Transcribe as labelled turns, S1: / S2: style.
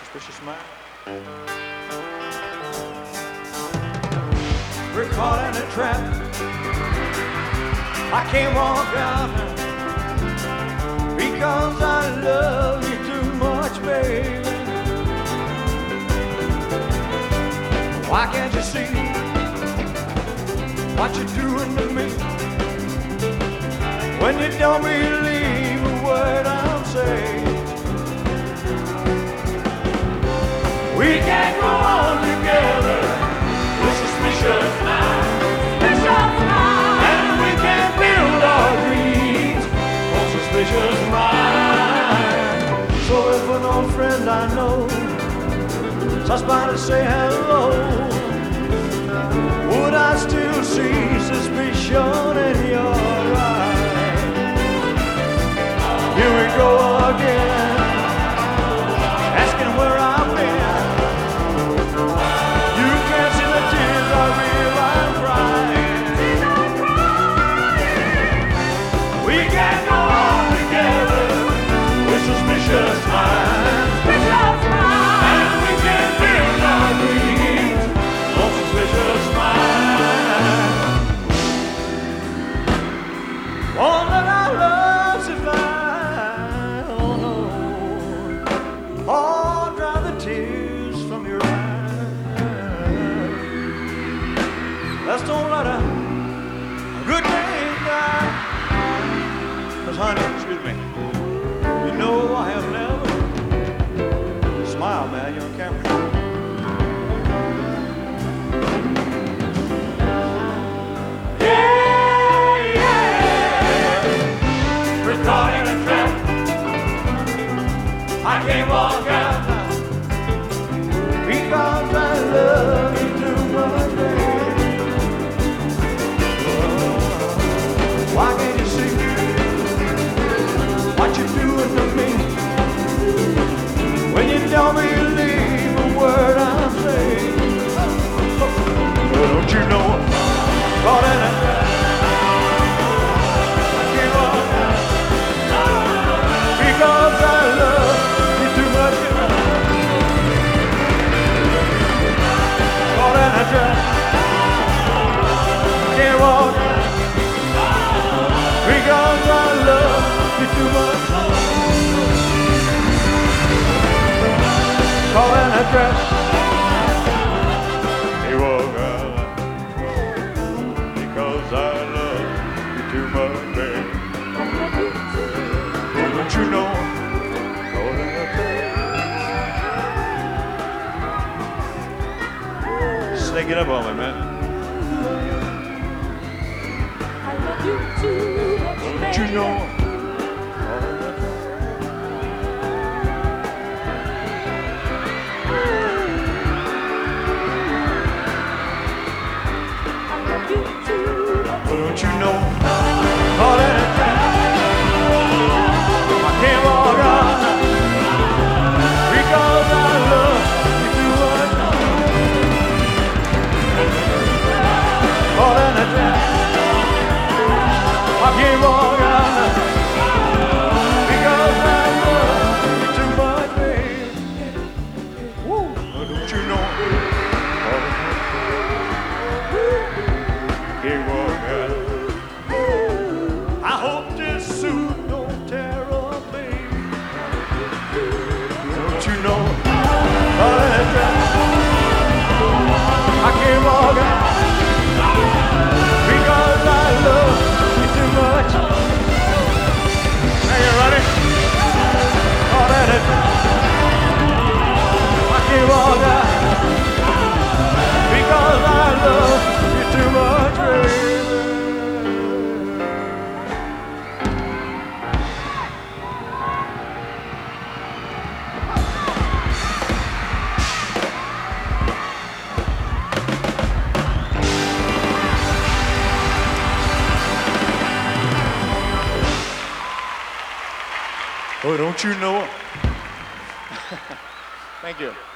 S1: Suspicious mind. We're caught in a trap. I can't walk out now because I love you too much, baby. Why can't you see what you're doing to me when you don't believe a word I'm saying? We can't go on together with suspicious minds, and we can't build our dreams on suspicious minds. So if an old friend I know stops by to say hello, would I still see suspicion in your eyes? Here we go again, asking where I've been. You can't see the tears I real I'm crying. We can't go on together with suspicious minds, and we can't build our dreams on suspicious minds. Won't let our love survive, oh no. Oh, dry the tears from your eyes. Let's don't let a good day die. 'Cause honey, excuse me, you know I have never smile, man, you're on camera. Yeah, yeah, we're caught in a trap. I can't walk out now because I love you too much, baby. Why can't you see what you're doing to me when you don't believe a word I'm saying? Well, don't you know I'm caught in a trap? I can't walk out because I love you too much. Caught in a trap. I can't walk out because I love you too much. Caught in a trap. He walk out because I love you too much, baby. Don't you know? Caught in a trap. Sneaking up on me, man. Don't you know? Don't you know? Caught in a trap. I can't walk out because I love you too much. Caught in a trap. I can't walk out because I love you too much, baby. Woo. Don't you know? Can't walk out. I hope this suit don't tear up, baby. Don't you know? I can't walk out because I love you too much. Hey, you ready? Caught in it. I can't walk out because I love you too much, baby. Oh, don't you know? Thank you.